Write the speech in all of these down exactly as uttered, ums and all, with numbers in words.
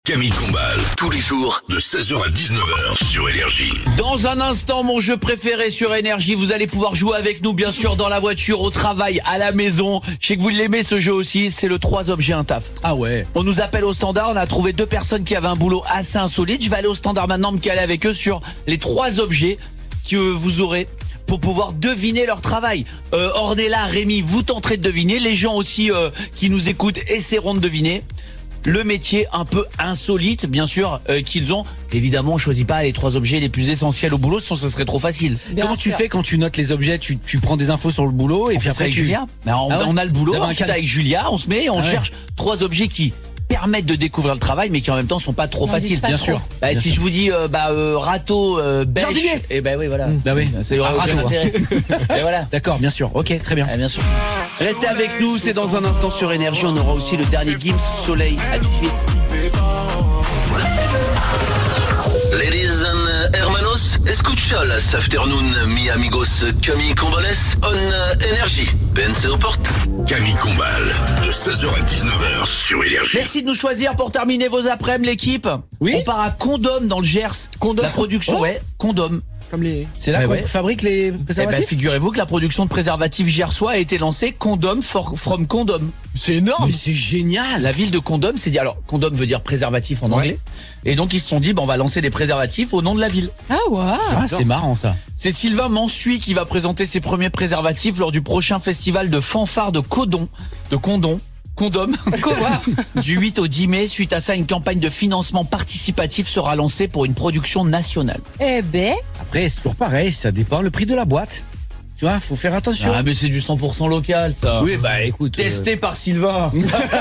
Camille Combal, tous les jours de seize heures à dix-neuf heures sur Énergie. Dans un instant, mon jeu préféré sur Énergie, vous allez pouvoir jouer avec nous, bien sûr, dans la voiture, au travail, à la maison. Je sais que vous l'aimez ce jeu aussi, c'est le trois objets un taf. Ah ouais. On nous appelle au standard, on a trouvé deux personnes qui avaient un boulot assez insolite. Je vais aller au standard maintenant, me caler avec eux sur les trois objets que vous aurez pour pouvoir deviner leur travail. Euh, Ornella, Rémi, vous tenterez de deviner. Les gens aussi euh, qui nous écoutent essaieront de deviner le métier un peu insolite, bien sûr, euh, qu'ils ont. Évidemment, on choisit pas les trois objets les plus essentiels au boulot, sinon ça serait trop facile. Bien Comment sûr. tu fais quand tu notes les objets? Tu, tu prends des infos sur le boulot et on puis après avec tu... Julia. Ben, on, ah ouais on a le boulot, ensuite avec Julia, on se met, on ah cherche ouais. trois objets qui permettent de découvrir le travail, mais qui en même temps sont pas trop on faciles. Bien trop. sûr. Bah, bien si sûr. je vous dis euh, bah euh, râteau, euh, bêche, et eh ben oui voilà. Mmh. Bah oui. C'est vrai. Ah, râteau. Et voilà. D'accord, bien sûr. Ok, très bien. Ah, bien sûr. Restez avec nous, c'est dans un instant sur Énergie. On aura aussi le dernier Gims Soleil. À tout de suite. Ladies and hermanos, escucha las afternoon mi amigos Camille Combales on Énergie. Ben se reporte. Camille Combal, de seize heures à dix-neuf heures sur Énergie. Merci de nous choisir pour terminer vos après-midi, l'équipe. Oui. On part à Condom dans le Gers. Condom. La production, oh. ouais, Condom. Comme les... C'est là qu'on ouais. fabrique les préservatifs. Eh ben, figurez-vous que la production de préservatifs gersois a été lancée Condom for, from Condom. C'est énorme. Mais c'est génial. La ville de Condom s'est dit, alors Condom veut dire préservatif en anglais. Ouais. Et donc ils se sont dit, bah, on va lancer des préservatifs au nom de la ville. Ah ouais. Ah, c'est marrant ça. C'est Sylvain Mansuy qui va présenter ses premiers préservatifs lors du prochain festival de fanfare de Codon, de Condom. Condom. Du huit au dix mai, suite à ça, une campagne de financement participatif sera lancée pour une production nationale. Eh ben. Après, c'est toujours pareil, ça dépend le prix de la boîte. Tu vois, faut faire attention. Ah, mais c'est du cent pour cent local, ça. Oui, bah écoute. Testé euh... par Sylvain.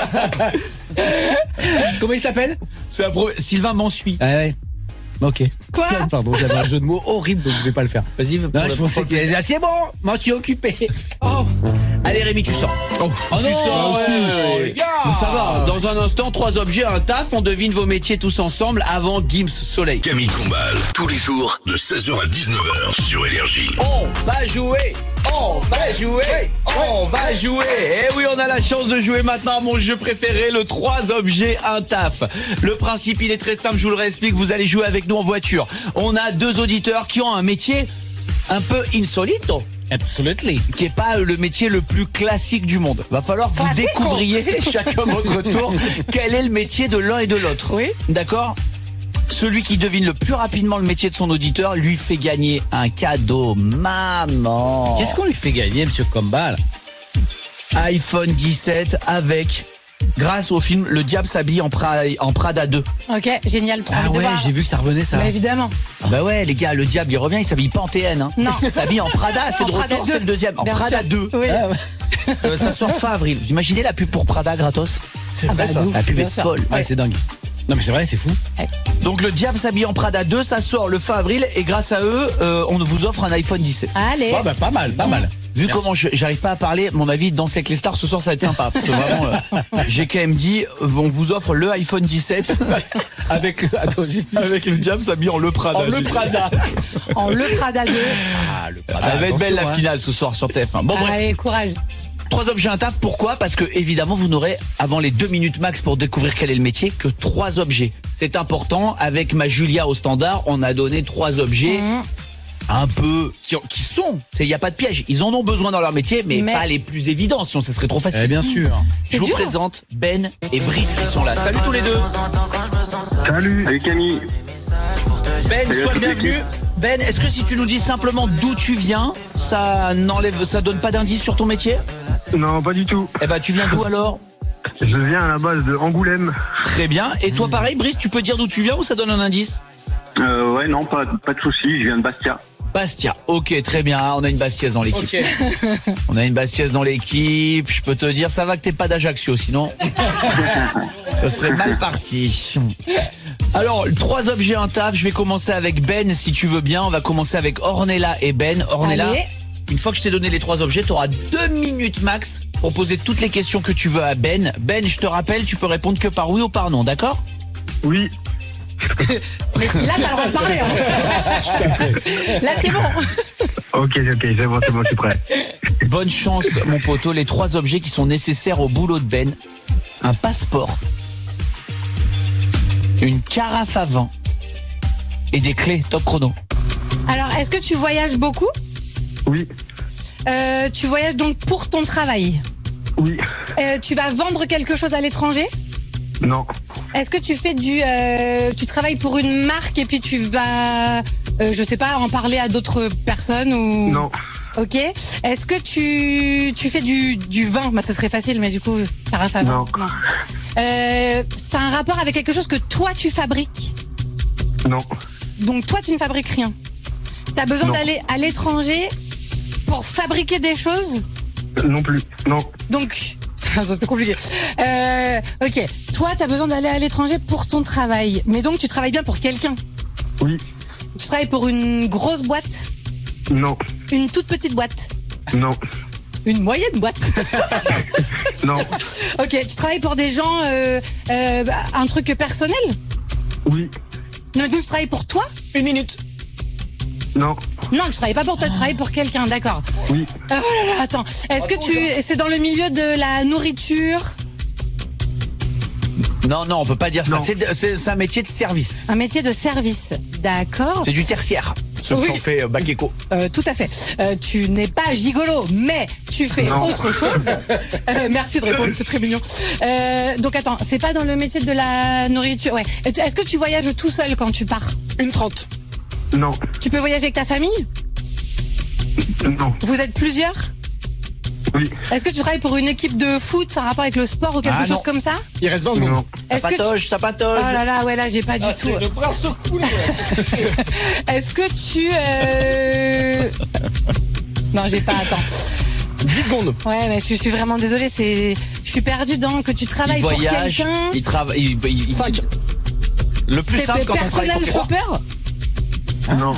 Comment il s'appelle? C'est un pro... Sylvain Mansuy. Ah ouais. Ok. Quoi? Pardon, j'avais un jeu de mots horrible, donc je vais pas le faire. Vas-y, non, je pensais qu'il allait dire, c'est bon, m'en suis occupé. Oh. Allez Rémi, tu sors. Oh, oh tu non, sors aussi. Ouais. Ouais. Mais ça va. Dans un instant, trois objets, un taf. On devine vos métiers tous ensemble avant Gims Soleil. Camille Combal, tous les jours de seize heures à dix-neuf heures sur Énergie. On va jouer. On va jouer. On va jouer. Eh oui, on a la chance de jouer maintenant à mon jeu préféré, le trois objets, un taf. Le principe, il est très simple. Je vous le réexplique. Vous allez jouer avec nous en voiture. On a deux auditeurs qui ont un métier un peu insolito. Absolutely. Qui est pas le métier le plus classique du monde. Va falloir que vous classique découvriez chacun votre tour quel est le métier de l'un et de l'autre. Oui. D'accord ? Celui qui devine le plus rapidement le métier de son auditeur lui fait gagner un cadeau. Maman. Qu'est-ce qu'on lui fait gagner, monsieur Combal? iPhone dix-sept avec... Grâce au film Le Diable s'habille en, pra- en Prada deux. Ok, génial. Trop ah ouais, j'ai vu que ça revenait ça. Bah évidemment. Ah bah ouais, les gars, le diable il revient, il s'habille pas en T N. Hein. Non. Il s'habille en Prada, c'est en de Prada retour, deux. c'est le deuxième. En Bien Prada sûr. deux. Oui. Ah ouais. euh, ça sort fin avril. Vous imaginez la pub pour Prada gratos? C'est ah vrai bah, ça. La pub est sûr. folle. Ouais, ouais, c'est dingue. Non mais c'est vrai, c'est fou. Ouais. Donc le Diable s'habille en Prada deux, ça sort le fin avril et grâce à eux, euh, on vous offre un iPhone dix-sept. Allez. Ah bah, pas mal, pas mal. Vu Merci. comment je, j'arrive pas à parler, à mon avis, danser avec les stars ce soir ça va être sympa. Parce que vraiment, euh, j'ai quand même dit, on vous offre le iPhone dix-sept avec, attends, avec le Diable s'habille en le Prada. En le Prada. En le Prada deux. Ah, le Prada. Elle va être belle la hein. finale ce soir sur T F un. Bon bref. Allez, courage. Trois objets, un taf. Pourquoi? Parce que évidemment vous n'aurez avant les deux minutes max pour découvrir quel est le métier que trois objets. C'est important. Avec ma Julia au standard, on a donné trois objets. Mmh. Un peu qui, qui sont, il n'y a pas de piège, ils en ont besoin dans leur métier, mais, mais... pas les plus évidents, sinon ça serait trop facile. Eh bien sûr. Je vous dur. présente Ben et Brice qui sont là. Salut tous les deux. Salut. Salut Camille. Ben, sois le bienvenu. Ben, est-ce que si tu nous dis simplement d'où tu viens, ça n'enlève, ça donne pas d'indice sur ton métier? Non, pas du tout. Eh ben, tu viens d'où alors? Je viens à la base de Angoulême. Très bien. Et toi pareil, Brice, tu peux dire d'où tu viens ou ça donne un indice? Euh, ouais, non, pas, pas de souci. Je viens de Bastia. Bastia, ok, très bien, on a une Bastiaise dans l'équipe. Okay. On a une Bastiaise dans l'équipe, je peux te dire, ça va que t'es pas d'Ajaccio, sinon ça serait mal parti. Alors, trois objets, un taf, je vais commencer avec Ben, si tu veux bien, on va commencer avec Ornella et Ben. Ornella, allez. Une fois que je t'ai donné les trois objets, tu auras deux minutes max pour poser toutes les questions que tu veux à Ben. Ben, je te rappelle, tu peux répondre que par oui ou par non, d'accord? Oui. Mais là, t'as le droit de parler. Hein. Là, c'est bon. Ok, ok, c'est bon, c'est bon, je suis prêt. Bonne chance, mon poteau. Les trois objets qui sont nécessaires au boulot de Ben. Un passeport. Une carafe à vin. Et des clés, top chrono. Alors, est-ce que tu voyages beaucoup? Oui. Euh, tu voyages donc pour ton travail? Oui. Euh, tu vas vendre quelque chose à l'étranger? Non. Est-ce que tu fais du, euh, tu travailles pour une marque et puis tu vas, euh, je sais pas, en parler à d'autres personnes ou? Non. Ok. Est-ce que tu, tu fais du, du vin? Bah, ce serait facile, mais du coup, carafe à vin. Non. Euh, c'est un rapport avec quelque chose que toi tu fabriques? Non. Donc toi tu ne fabriques rien. T'as besoin Non. d'aller à l'étranger pour fabriquer des choses? Non plus. Non. Donc, ça c'est compliqué. Euh, ok. Toi, t'as besoin d'aller à l'étranger pour ton travail. Mais donc, tu travailles bien pour quelqu'un. Oui. Tu travailles pour une grosse boîte? Non. Une toute petite boîte? Non. Une moyenne boîte? Non. Ok. Tu travailles pour des gens, euh, euh, bah, un truc personnel? Oui. Non, donc tu travailles pour toi? Une minute. Non. Non, tu travailles pas pour toi, tu travailles pour quelqu'un, d'accord. Oui. Euh, oh là là, attends. Est-ce que tu, c'est dans le milieu de la nourriture? Non, non, on peut pas dire ça. Non. C'est, c'est, c'est un métier de service. Un métier de service, d'accord. C'est du tertiaire. Ce Oui. qu'on fait euh, bac éco. Euh, tout à fait. Euh, tu n'es pas gigolo, mais tu fais Non. autre chose. Euh, merci de répondre, c'est très mignon. Euh, donc attends, c'est pas dans le métier de la nourriture. Ouais. Est-ce que tu voyages tout seul quand tu pars? Une trente. Non. Tu peux voyager avec ta famille? Non. Vous êtes plusieurs? Oui. Est-ce que tu travailles pour une équipe de foot, ça a rapport avec le sport ou quelque Ah, chose non. comme ça? Il reste vingt secondes. Non. Ça Est-ce que tu... patoche, ça Oh patoche. là là, ouais, là, j'ai pas du Ah, tout. c'est le bras secoué. Est-ce que tu... Euh... Non, j'ai pas, attends. dix secondes. Ouais, mais je suis vraiment désolée, c'est... Je suis perdue dans que tu travailles Il pour voyage, quelqu'un... il travaille. Il, il- il- Cinq. Le plus T'es simple quand on travaille personnel pour quelqu'un. shopper? Non.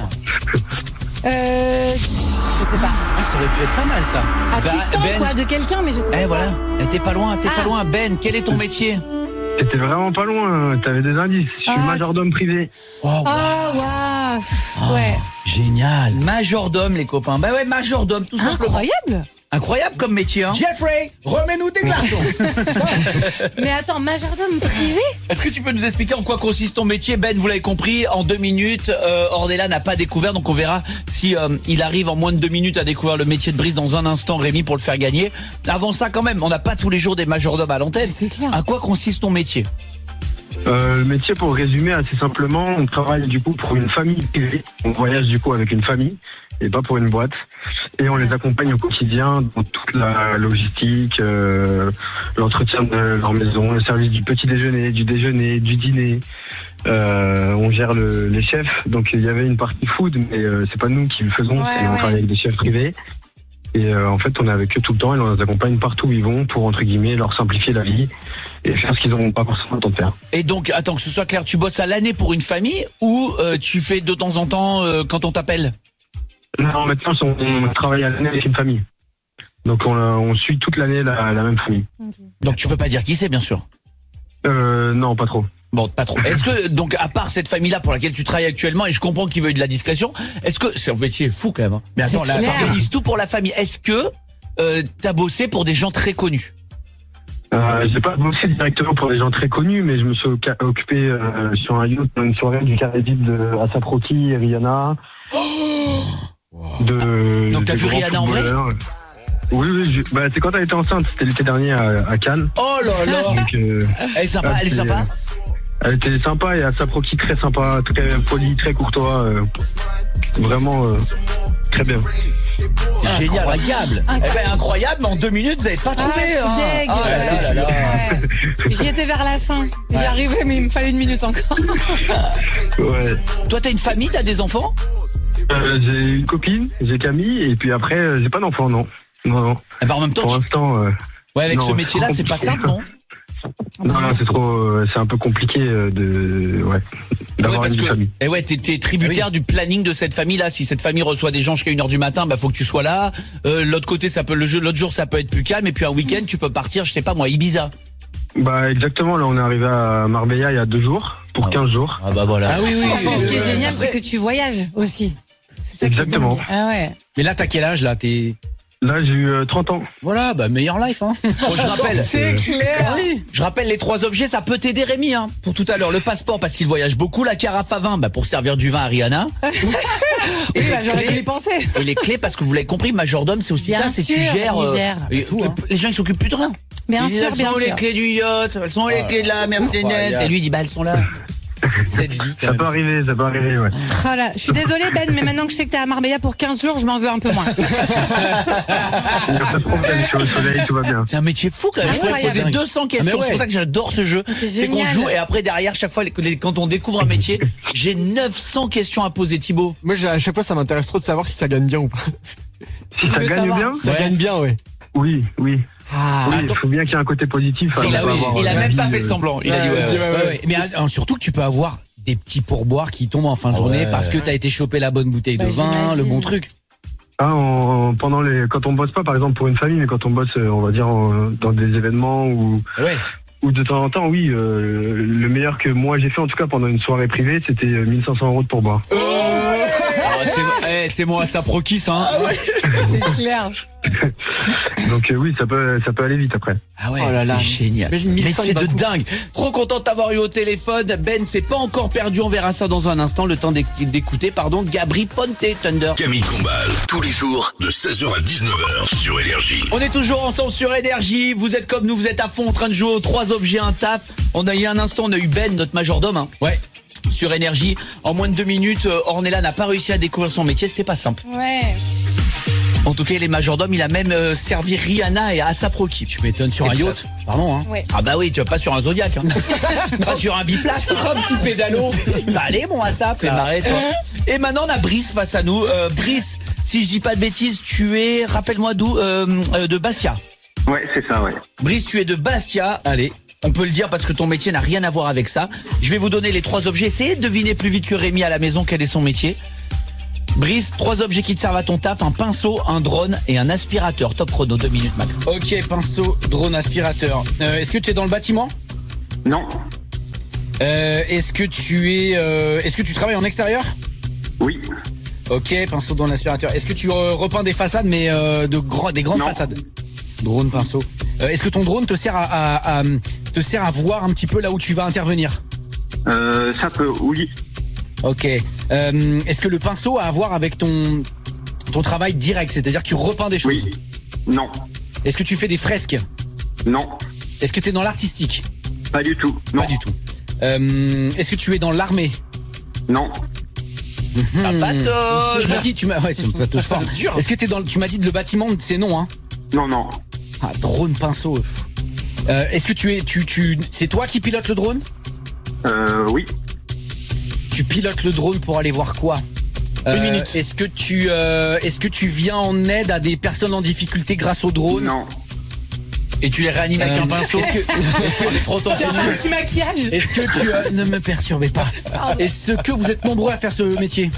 Euh... Je sais pas. Ah, ça aurait pu être pas mal, ça. Assistant, Ben- quoi, de quelqu'un, mais je sais pas. Eh voilà, Eh, t'es pas loin, t'es Ah. pas loin. Ben, quel est ton métier? T'étais vraiment pas loin. T'avais des indices. Je suis Ah, majordome privé. Oh, Oh, waouh. Ah, Ouais. génial. Majordome, les copains. Bah ouais, majordome, tout simplement. Incroyable. Incroyable comme métier, hein. Jeffrey, remets-nous des glaçons. Mais attends, majordome privé? Est-ce que tu peux nous expliquer en quoi consiste ton métier? Ben, vous l'avez compris, en deux minutes, euh, Ornella n'a pas découvert, donc on verra si euh, il arrive en moins de deux minutes à découvrir le métier de Brice dans un instant, Rémi, pour le faire gagner. Avant ça, quand même, on n'a pas tous les jours des majordomes à l'antenne. C'est clair. À quoi consiste ton métier? Euh, le métier, pour résumer assez simplement, on travaille du coup pour une famille privée. On voyage du coup avec une famille et pas pour une boîte. Et on les accompagne au quotidien dans toute la logistique, euh, l'entretien de leur maison, le service du petit déjeuner, du déjeuner, du dîner. Euh, on gère le, les chefs. Donc il y avait une partie food, mais euh, c'est pas nous qui le faisons. Ouais, c'est- on ouais. travaille avec des chefs privés. Et euh, en fait, on est avec eux tout le temps et on les accompagne partout où ils vont pour, entre guillemets, leur simplifier la vie et faire ce qu'ils n'auront pas forcément le temps de faire. Et donc, attends, que ce soit clair, tu bosses à l'année pour une famille ou euh, tu fais de temps en temps euh, quand on t'appelle? Non, maintenant, on, on travaille à l'année avec une famille. Donc, on, on suit toute l'année la, la même famille. Donc tu peux pas dire qui c'est, bien sûr. Euh, non, pas trop. Bon, pas trop. Est-ce que, donc, à part cette famille-là pour laquelle tu travailles actuellement, et je comprends qu'il veuille de la discrétion, est-ce que, c'est un métier fou quand même, hein. Mais attends, C'est là, clair. t'organises tout pour la famille. Est-ce que, euh, t'as bossé pour des gens très connus? Euh, j'ai pas bossé directement pour des gens très connus, mais je me suis oca- occupé euh, sur un yacht dans une soirée du Caraïbe de Asap Rocky et Rihanna. De, Donc, t'as des vu grands Rihanna en vrai? footballeurs. Oui, oui, je- bah, c'est quand elle était enceinte, c'était l'été dernier à, à Cannes. Oh là là! Donc, euh, Elle est sympa, ah, elle est c'est- sympa? Elle était sympa et Asap Rocky très sympa, très poli, très courtois. euh, vraiment euh, très bien. Génial. Incroyable. Eh ben, incroyable, mais en deux minutes, vous avez pas Ah, trouvé, je suis hein. deg. Ah, ouais. là, là, là. Ouais. J'y étais vers la fin. J'y arrivais, mais il me fallait une minute encore. Ouais. Toi, t'as une famille, t'as des enfants? Euh, j'ai une copine, j'ai Camille, et puis après, euh, j'ai pas d'enfant, non. Non, non. Eh ben, en même temps, Pour tu- l'instant, euh, ouais, avec non, ce métier-là, c'est c'est pas compliqué. simple, non? non, non, c'est trop, euh, c'est un peu compliqué euh, de, ouais, d'avoir Ouais, parce une que- famille. Et ouais, t'es, t'es tributaire du planning de cette famille-là. Si cette famille reçoit des gens jusqu'à une heure du matin, bah faut que tu sois là. Euh, l'autre côté, ça peut le jeu. L'autre jour, ça peut être plus calme. Et puis un week-end, tu peux partir, je sais pas moi, Ibiza. Bah, exactement, là, on est arrivé à Marbella il y a deux jours, pour Ah ouais. quinze jours. Ah bah voilà. Ah oui, oui. Enfin, ce qui est euh, génial, c'est que tu voyages aussi. C'est ça qui est Exactement. dingue. Ah ouais. Mais là, t'as quel âge, là? T'es... Là, j'ai eu euh, trente ans. Voilà, bah meilleur life, hein. Bon, je rappelle. C'est clair. Oui. Je rappelle les trois objets, ça peut t'aider Rémi, hein. Pour tout à l'heure, le passeport parce qu'il voyage beaucoup, la carafe à vin, bah pour servir du vin à Rihanna. Oui, bah, j'aurais dû y penser. Et les clés, parce que vous l'avez compris, majordome, c'est aussi Bien ça, c'est tu sûr, gères. il gère et- tout, hein. Les gens, ils s'occupent plus de rien. Bien Ils disent, sûr, elles bien sont où les sûr. clés du yacht, elles sont où les clés de la Mercedes. Incroyable. Et lui, il dit, bah elles sont là. Cette vie, quand Ça même. peut arriver, ça peut arriver, ouais. Oh là, je suis désolée Ben, mais maintenant que je sais que t'es à Marbella pour quinze jours, je m'en veux un peu moins. Il n'y a pas de problème, je suis au soleil, tout va bien. C'est un métier fou quand même. Je peux Incroyable. poser deux cents questions. Ah, mais ouais. C'est pour ça que j'adore ce jeu. C'est C'est qu'on génial. joue et après derrière, chaque fois, les- les- quand on découvre un métier, j'ai neuf cents questions à poser, Thibaut. Moi, j'ai- à chaque fois, ça m'intéresse trop de savoir si ça gagne bien ou pas. Si ça veux gagne savoir. bien, Ça Ouais. gagne bien, ouais. oui, oui. Ah, Oui, attends. il faut bien qu'il y ait un côté positif. Il a, avant oui, d'avoir il a la même vie, pas fait euh, semblant. Il a dit ouais, Ouais, ouais. dis, ouais, Ouais, ouais. ouais. Mais euh, surtout que tu peux avoir des petits pourboires qui tombent en fin de Ah journée ouais. parce que t'as été choper la bonne bouteille de Bah, vin, j'imagine. le bon truc. Ah, en- pendant les, quand on bosse pas, par exemple, pour une famille, mais quand on bosse, euh, on va dire, en- dans des événements ou, Ouais. ou de temps en temps, oui, euh, le meilleur que moi j'ai fait, en tout cas pendant une soirée privée, c'était euh, mille cinq cents euros de pourboire. Ah, c'est, eh, c'est moi, ça proquisse, hein. C'est clair. Donc euh, oui, ça peut, ça peut aller vite après. Ah ouais. Oh là là, c'est génial. Imagine mille Mais cinq c'est de d'un coup. dingue. Trop content de t'avoir eu au téléphone. Ben, c'est pas encore perdu. On verra ça dans un instant. Le temps d'éc- d'écouter, pardon, Gabri Ponte Thunder. Camille Combal, tous les jours, de seize heures à dix-neuf heures sur Énergie. On est toujours ensemble sur Énergie. Vous êtes comme nous, vous êtes à fond en train de jouer aux trois objets, un taf. On a eu un instant, on a eu Ben, notre majordome, hein, Ouais. sur Énergie. En moins de deux minutes, euh, Ornella n'a pas réussi à découvrir son métier. C'était pas simple. Ouais. En tout cas, il est majordome. Il a même euh, servi Rihanna et Asap Rocky. Tu m'étonnes sur Et un puis yacht. ça- Pardon, hein. Ouais. Ah bah oui, tu vas pas sur un Zodiac, hein. Pas sur un biplace. Un petit pédalo. Bah allez, bon Asap, fais marrer, toi. Et maintenant, on a Brice face à nous. Euh, Brice, si je dis pas de bêtises, tu es, rappelle-moi d'où, euh, euh, de Bastia. Ouais, c'est ça, ouais. Brice, tu es de Bastia. Allez, on peut le dire parce que ton métier n'a rien à voir avec ça. Je vais vous donner les trois objets. Essayez de deviner plus vite que Rémi à la maison quel est son métier. Brice, trois objets qui te servent à ton taf, un pinceau, un drone et un aspirateur. Top chrono, deux minutes max. Ok, pinceau, drone, aspirateur. Euh, est-ce que tu es dans le bâtiment? Non. Euh, est-ce que tu es, euh, est-ce que tu travailles en extérieur? Oui. Ok, pinceau, drone, aspirateur. Est-ce que tu euh, repeins des façades, mais euh, de grands, des grandes Non. façades? Drone, pinceau. Euh, est-ce que ton drone te sert à, à- à- te sert à voir un petit peu là où tu vas intervenir? Euh, ça peut, oui. Ok. Euh, est-ce que le pinceau a à voir avec ton ton travail direct, c'est-à-dire que tu repeins des choses? Oui. Non. Est-ce que tu fais des fresques? Non. Est-ce que tu es dans l'artistique? Pas du tout. Non. Pas du tout. Euh, est-ce que tu es dans l'armée? Non. Ah, patoche. Tu m'as dit, tu m'as, ouais, c'est une patoche forte. C'est dur. Est-ce que t'es dans, le- tu m'as dit de le bâtiment, c'est non, hein? Non, non. Ah, drone, pinceau. pff. Euh, est-ce que tu es, tu, tu, c'est toi qui pilotes le drone? Euh, oui. Tu pilotes le drone pour aller voir quoi? Euh, Une minute. Est-ce que tu, euh, est-ce que tu viens en aide à des personnes en difficulté grâce au drone? Non. Et tu les réanimes avec Euh, un pinceau. est-ce que- On est trop Tiens, tentés. un petit maquillage. Est-ce que tu, euh, ne me perturbez pas. Est-ce que vous êtes nombreux à faire ce métier?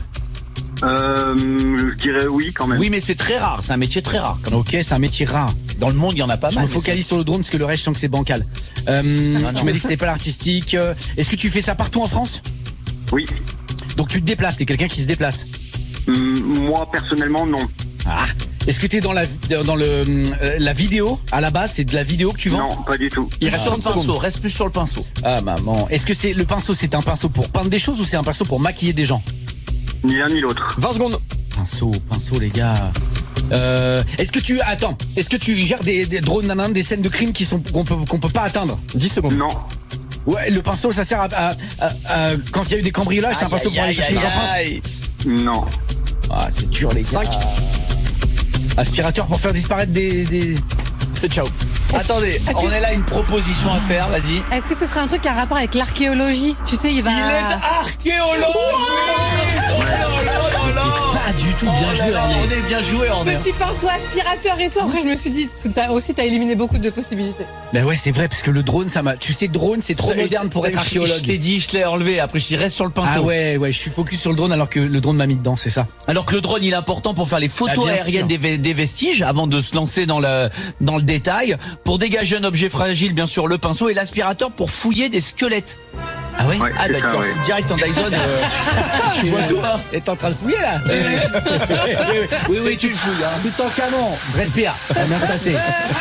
Euh, je dirais oui quand même. Oui, mais c'est très rare. C'est un métier très rare. Ok, c'est un métier rare. Dans le monde, il y en a pas Je mal. me focalise sur le drone parce que le reste, je sens que c'est bancal. Euh, non. tu m'as dit que c'était pas l'artistique. Euh, Est-ce que tu fais ça partout en France? Oui. Donc tu te déplaces, t'es quelqu'un qui se déplace. Hum, moi personnellement non. Ah. Est-ce que t'es dans la dans le euh, la vidéo à la base, c'est de la vidéo que tu vends? Non, pas du tout. Il Reste reste sur le trente pinceau. secondes. Reste plus sur le pinceau. Ah maman. Est-ce que c'est le pinceau, c'est un pinceau pour peindre des choses ou c'est un pinceau pour maquiller des gens? Ni l'un ni l'autre. vingt secondes. Pinceau, pinceau les gars. Euh, est-ce que tu attends, est-ce que tu gères des, des drones nanan, des scènes de crimes qui sont qu'on peut qu'on peut pas atteindre? dix secondes. Non. Ouais, le pinceau ça sert à, à- à- à- quand il y a eu des cambriolages, c'est un pinceau pour aller chercher les empreintes. Non. Ah, c'est dur les gars. Cinq. Aspirateur pour faire disparaître des, des... C'est ciao. Attendez, est-ce on que- est là une proposition à faire. Vas-y. Est-ce que ce serait un truc qui a rapport avec l'archéologie? Tu sais, il va. Il est archéologue. Oh là là là là. Pas du tout bien Oh là joué, là, Orné. on est bien joué, on est. Petit pinceau aspirateur et tout. Après, je me suis dit, t'as aussi, t'as éliminé beaucoup de possibilités. Bah ouais, c'est vrai parce que le drone, ça m'a. Tu sais, drone, c'est trop moderne pour être Je- Je t'ai archéologue. dit, je l'ai enlevé. Après, je dis reste sur le pinceau. Ah ouais, ouais, je suis focus sur le drone alors que le drone m'a mis dedans, c'est ça. Alors que le drone, il est important pour faire les photos Ah, bien aériennes sûr. des, ve- des vestiges avant de se lancer dans le dans le détail. Pour dégager un objet fragile, bien sûr, le pinceau et l'aspirateur pour fouiller des squelettes. Ah ouais, Ouais, Ah c'est bah ça, tu en ouais. fous direct en Dyson. Euh... tu vois tout, hein. Et t'es en train de fouiller là? Oui, oui, tu le fouilles, hein. Tout en canon. Respire, ça va bien se passer.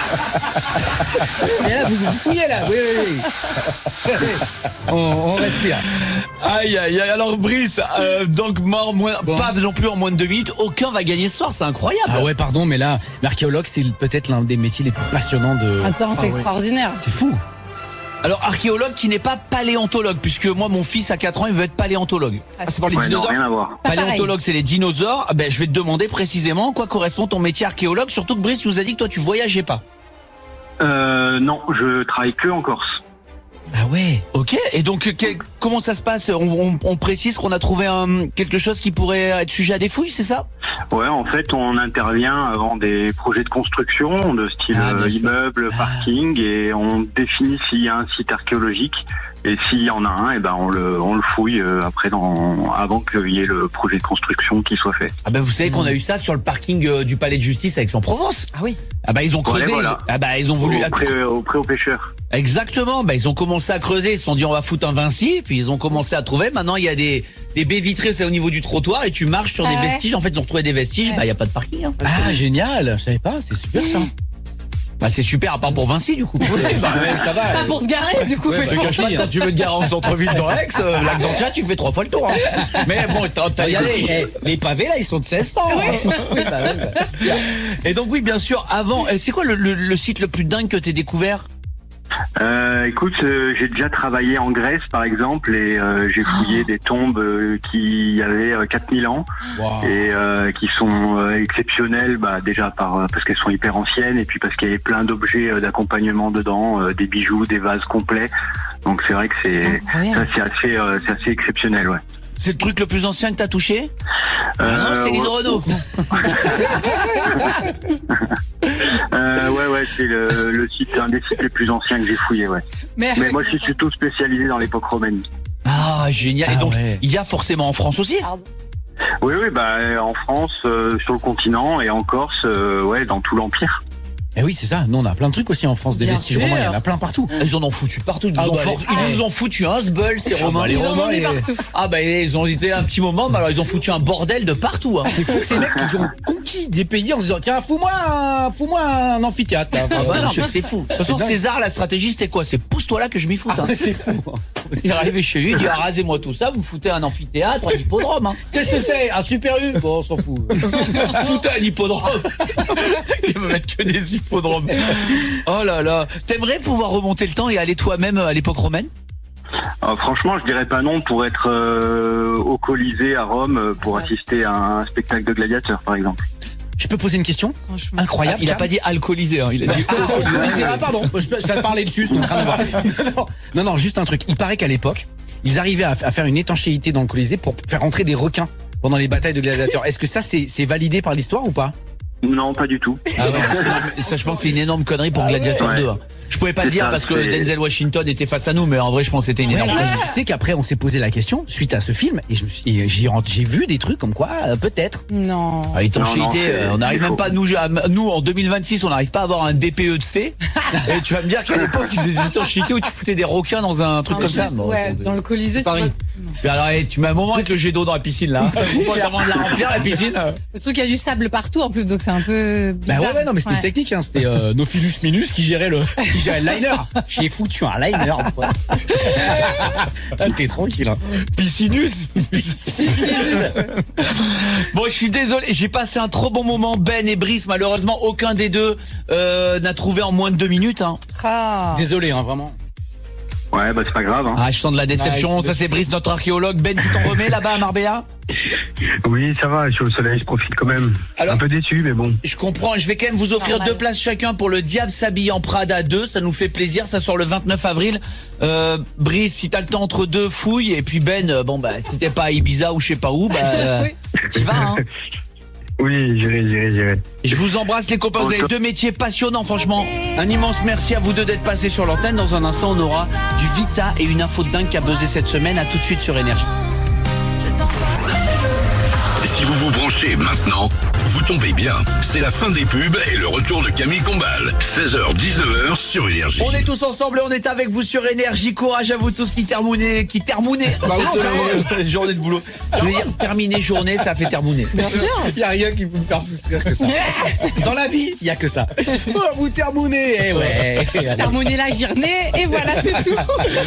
Et là, vous, vous fouillez là. Oui, oui, oui. On, on respire. Aïe aïe aïe. Alors Brice, euh, donc mort moins, Bon. pas non plus en moins de deux minutes. Aucun va gagner ce soir, c'est incroyable. Ah ouais, pardon, mais là, l'archéologue, c'est peut-être l'un des métiers les plus passionnants de. Attends, c'est Ah ouais. extraordinaire. C'est fou. Alors archéologue qui n'est pas paléontologue, puisque moi mon fils à quatre ans il veut être paléontologue. Ah, c'est pour les Ouais, non, dinosaures. rien à voir. Pas Paléontologue c'est les dinosaures. Ben je vais te demander précisément en quoi correspond ton métier archéologue. Surtout que Brice tu nous a dit que toi tu voyageais pas. Euh, non, je travaille que en Corse. Ah ouais. Ok. Et donc que- comment ça se passe on, on- on précise qu'on a trouvé un, quelque chose qui pourrait être sujet à des fouilles, c'est ça? Ouais, en fait, on intervient avant des projets de construction de style Ah, bien euh, sûr. immeuble, parking, et on définit s'il y a un site archéologique. Et s'il y en a un, et ben on le on le fouille euh, après dans avant qu'il y ait le projet de construction qui soit fait. Ah ben vous savez qu'on a eu ça sur le parking euh, du Palais de Justice à Aix-en-Provence. Ah oui. Ah bah ils ont creusé. Ouais, voilà. ils- Ah bah ils ont voulu. Au pré, au pré aux pêcheurs. Exactement. Bah ils ont commencé à creuser. Ils se sont dit on va foutre un Vinci. Puis ils ont commencé à trouver. Maintenant il y a des des baies vitrées, c'est au niveau du trottoir et tu marches sur Ah des ouais. vestiges. En fait ils ont retrouvé des vestiges. Ouais. Bah il y a pas de parking. Hein. Ah génial. Je savais pas. C'est super ça. Bah c'est super à part pour Vinci du coup. Bah ouais, ça va. Pas pour se garer, du coup. Ouais, Je te cache pas, quand tu veux te garer en centre-ville dans Aix, euh, l'Axantia, tu fais trois fois le tour. Hein. Mais bon, t'as, t'as Regardez, eh, les pavés là, ils sont de seize cents. hein. Oui, bah ouais, bah. Et donc oui, bien sûr, avant, euh, c'est quoi le, le, le site le plus dingue que t'aies découvert? Euh, écoute, euh, j'ai déjà travaillé en Grèce par exemple et euh, j'ai fouillé des tombes euh, qui avaient euh, quatre mille ans Wow. et euh, qui sont euh, exceptionnelles, bah, déjà par euh, parce qu'elles sont hyper anciennes et puis parce qu'il y avait plein d'objets euh, d'accompagnement dedans, euh, des bijoux, des vases complets. Donc c'est vrai que c'est ça, Incroyable. c'est assez euh, c'est assez exceptionnel, ouais. C'est le truc le plus ancien que t'as touché? Ah non, Euh, Céline ouais. Renaud. Euh, ouais, ouais, c'est le, le site, un des sites les plus anciens que j'ai fouillé, ouais. Mais, Mais moi, je suis surtout spécialisé dans l'époque romaine. Ah, génial. Et Ah donc, ouais. il y a forcément en France aussi? Pardon. Oui, oui, bah, en France, euh, sur le continent et en Corse, euh, ouais, dans tout l'Empire. Eh oui, c'est ça. Nous, on a plein de trucs aussi en France, des Bien vestiges sûr. romains. Il y en a plein partout. Ils en ont foutu partout. Ils, Ah nous, ont bah, for- les- ils nous ont foutu un sbeul, ces Ah Romains. bah, les Ils en ont Romains, mis et- partout. Ah bah ils ont été un petit moment, mais alors ils ont foutu un bordel de partout. Hein. C'est fou que ces mecs qui ont conquis des pays en se disant tiens, fous-moi un, fous-moi un amphithéâtre. Là. Ah bah non, mais c'est fou. De toute façon, dingue. César, la stratégie, c'était quoi? C'est pousse-toi là que je m'y foute. Hein. C'est fou. Il est arrivé chez lui, il dit ah, rasez-moi tout ça, vous me foutez un amphithéâtre, un hippodrome. Hein. Qu'est-ce que c'est? Un super U? Bon, on s'en fout. Foutez un hippodrome. Il va mettre que des hippodromes. Oh là là. T'aimerais pouvoir remonter le temps et aller toi-même à l'époque romaine? Alors, franchement, je dirais pas non pour être euh, au Colisée à Rome euh, pour assister à un spectacle de gladiateurs, par exemple. Je peux poser une question? Franchement. Incroyable. Il a Cam. pas dit alcoolisé, hein. Il a dit Alcoolisé. Ah, pardon. Je, je vais parler dessus, donc rien à voir. Non, non, non, non, juste un truc. Il paraît qu'à l'époque, ils arrivaient à, à faire une étanchéité dans le Colisée pour faire entrer des requins pendant les batailles de gladiateurs. Est-ce que ça, c'est c'est validé par l'histoire ou pas? Non, pas du tout. Ah ouais, ça je pense que c'est une énorme connerie pour Gladiator ouais. deux. Hein. Je pouvais pas le C'est dire ça, parce que c'est- Denzel Washington était face à nous, mais en vrai je pense que c'était une Ouais, énorme connerie. tu sais qu'après on s'est posé la question suite à ce film et je me suis, et j'ai j'ai vu des trucs comme quoi euh, peut-être. Non. Ah, étanchéité, Non, non, c'est- euh, on n'arrive il même faut. pas nous, à- nous en deux mille vingt-six, on n'arrive pas à avoir un D P E de C. Et tu vas me dire qu'à l'époque ils faisaient des étanchéités où tu foutais des requins dans un truc En comme plus, ça. Bon, ouais, bon, dans le Colisée, tu vois. Paris. Puis alors, hey, tu mets un moment avec le jet d'eau dans la piscine là. Faut pas t'avoir de la remplir la piscine. Surtout qu'il y a du sable partout en plus, donc c'est un peu Bah bizarre. ouais, ouais non mais c'était Ouais. technique hein, c'était euh, Nofilus Minus qui gérait le qui gérait le liner. J'ai foutu un liner. quoi. Ah, t'es tranquille. Hein. Piscinus. Bon, je suis désolé, j'ai passé un trop bon moment. Ben et Brice, malheureusement, aucun des deux euh, n'a trouvé en moins de deux minutes. Hein. Ah. Désolé hein, vraiment. Ouais, bah c'est pas grave. Hein. Ah, je sens de la déception. Ah, je- Ça, c'est Brice, notre archéologue. Ben, tu t'en remets là-bas à Marbella? Oui, ça va, je suis au soleil, je profite quand même. Alors- Un peu déçu, mais bon. Je comprends. Je vais quand même vous offrir Normal. deux places chacun pour le Diable s'habille en Prada deux. Ça nous fait plaisir. Ça sort le vingt-neuf avril. Euh, Brice, si t'as le temps entre deux, fouille. Et puis Ben, euh, bon, bah, si t'es pas à Ibiza ou je sais pas où, bah, euh, tu vas, hein. Oui, j'irai, j'irai, j'irai. Je vous embrasse les copains, vous avez deux métiers passionnants franchement. Un immense merci à vous deux d'être passés sur l'antenne. Dans un instant on aura du Vita et une info de dingue qui a buzzé cette semaine. À tout de suite sur Énergie. Si Si vous vous branchez maintenant, vous tombez bien. C'est la fin des pubs et le retour de Camille Combal. seize heures dix-neuf heures sur Énergie. On est tous ensemble et on est avec vous sur Énergie. Courage à vous tous qui terminez, qui terminez cette euh, journée de boulot. Je veux dire, terminer journée, ça fait terminer. Bien sûr. Il y a rien qui peut me faire plus rire que ça. Dans la vie, il y a que ça. Oh, vous terminez, eh ouais. Terminer la journée et voilà, c'est tout.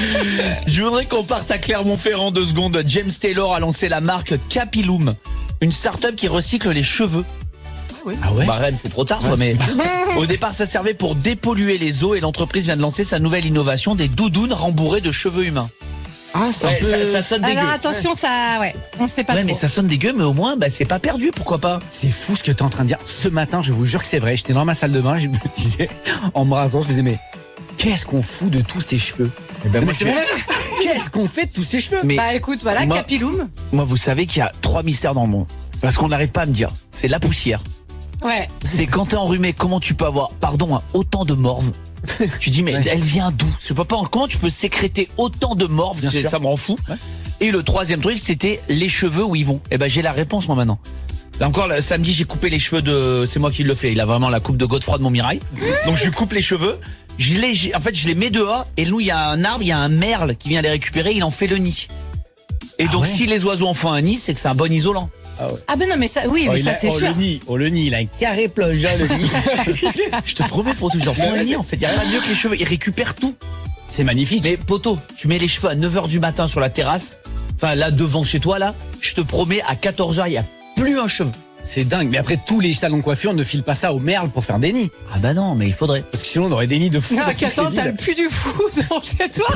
Je voudrais qu'on parte à Clermont-Ferrand deux secondes. James Taylor a lancé la marque Capilum, une start-up qui recycle les cheveux. Ah ouais. Bah Rennes, c'est trop tard, quoi, mais au départ, ça servait pour dépolluer les eaux et l'entreprise vient de lancer sa nouvelle innovation, des doudounes rembourrées de cheveux humains. Ah, c'est Ouais, un peu... ça, ça sonne dégueu. Alors attention, ça, ouais, on sait pas Ouais, trop. mais ça sonne dégueu, mais au moins, bah, c'est pas perdu, pourquoi pas. C'est fou ce que t'es en train de dire. Ce matin, je vous jure que c'est vrai. J'étais dans ma salle de bain, je me disais, en me rasant, je me disais, mais qu'est-ce qu'on fout de tous ces cheveux? Eh ben, moi, Mais je c'est fais, qu'est-ce qu'on fait de tous ces cheveux? Mais Bah écoute, voilà, Moi- Capilum. moi, vous savez qu'il y a trois mystères dans le monde. Parce qu'on n'arrive pas à me dire. C'est la poussière. Ouais. C'est quand t'es enrhumé, comment tu peux avoir, pardon, hein, autant de morve. Tu dis, mais Ouais. elle vient d'où? C'est pas pas, comment tu peux sécréter autant de morve? Bien C'est- sûr. Ça me rend fou. Ouais. Et le troisième truc, c'était les cheveux où ils vont. Eh ben, j'ai la réponse, moi, maintenant. Là encore, le samedi, j'ai coupé les cheveux de, c'est moi qui le fais. Il a vraiment la coupe de Godefroy de Montmirail. Donc, je lui coupe les cheveux. Je les, j'ai- en fait, je les mets dehors. Et nous, il y a un arbre, il y a un merle qui vient les récupérer. Il en fait le nid. Et Ah donc, ouais. si les oiseaux en font un nid, c'est que c'est un bon isolant. Ah ben non, mais ça, oui, Oh, mais il ça a- c'est oh, sûr. le nid, oh, le nid, il a un carré plongeant, le nid. Je te promets, pour tous, ils en font un nid, en fait. Il y a rien de mieux que les cheveux. Ils récupèrent tout. C'est magnifique. Mais poto, tu mets les cheveux à neuf heures du matin sur la terrasse, enfin là devant chez toi là, je te promets à quatorze heures il y a plus un cheveu. C'est dingue. Mais après, tous les salons de coiffure ne filent pas ça aux merles pour faire des nids. Ah bah non, mais il faudrait. Parce que sinon, on aurait des nids de fous. Non, dans toutes qu'attends, les t'as villes. le plus du fou devant chez toi.